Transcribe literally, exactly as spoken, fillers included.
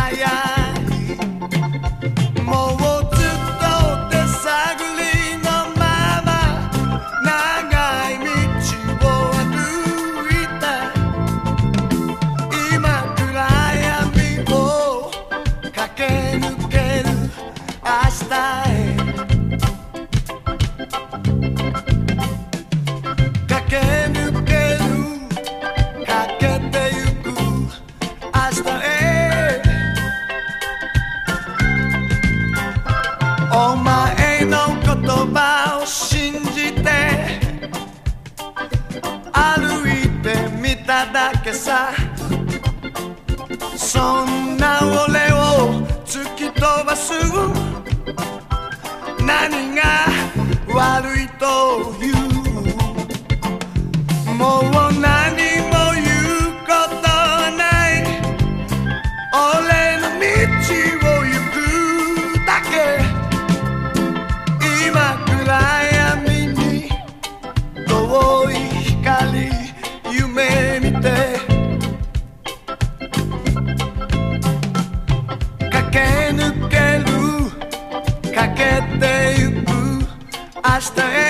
お前の言葉を信じて歩いてみただけさ。そんな俺を突き飛ばす何が悪いという。もう何も言うことない俺の道を行くだけ。今暗闇に遠い光夢見て駆け抜ける駆けてゆく明日へ